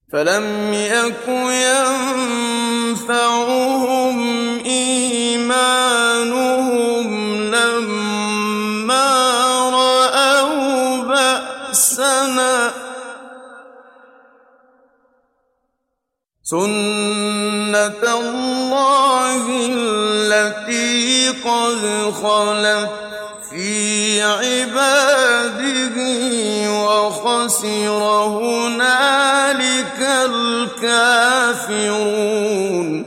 فلم يك ينفعهم إيمانهم لما رأوا بأسنا سنة الله التي قد خلت في عباده وخسر هنالك الكافرون